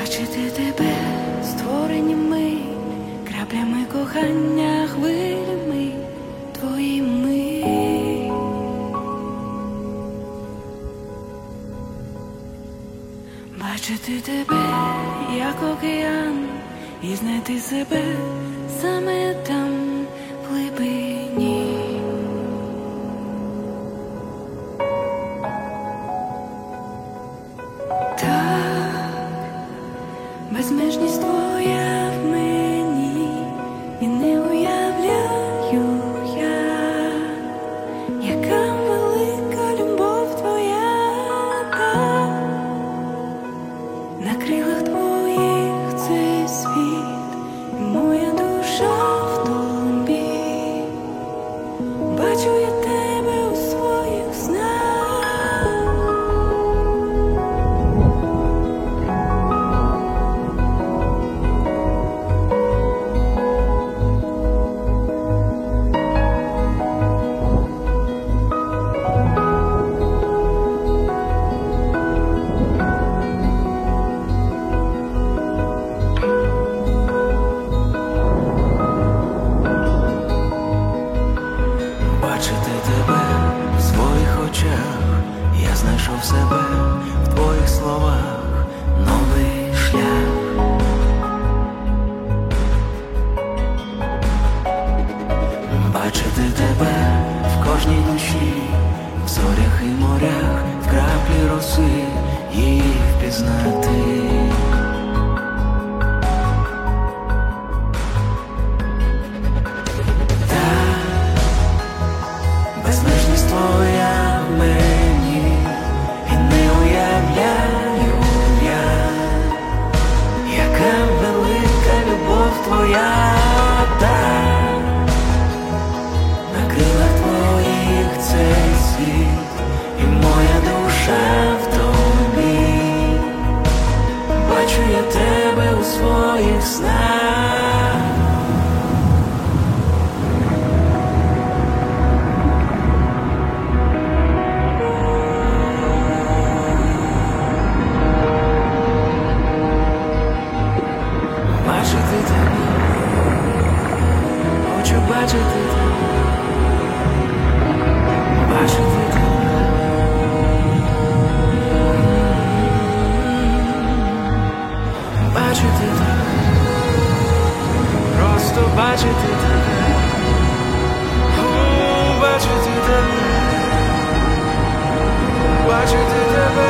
Бачити тебе створені ми, краплями кохання, хвилями твоїми. Бачити тебе, як океан, і знайти себе саме там, в глибині. Безмежність твоя в мені, і не уявляю я, яка велика любов твоя, на крилах твоїх цей світ, і моя душа в тобі. Бачу я тебе у своїх снах. Бачити тебе в своїх очах, я знайшов себе в твоїх словах, новий шлях. Бачити тебе в кожній душі, в зорях і морях, в краплі роси, її впізнати. Безмежність твоя в мені, і не уявляю я, яка велика любов твоя, на крилах твоїх цей світ, і моя душа в тобі. Бачу я тебе у своїх снах. Бачити тебе, хочу бачити тебе, бачити тебе, бачити тебе, просто бачити тебе, бачити тебе, бачити тебе,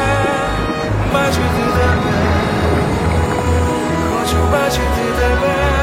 бачити тебе. Хочу бачити тебе.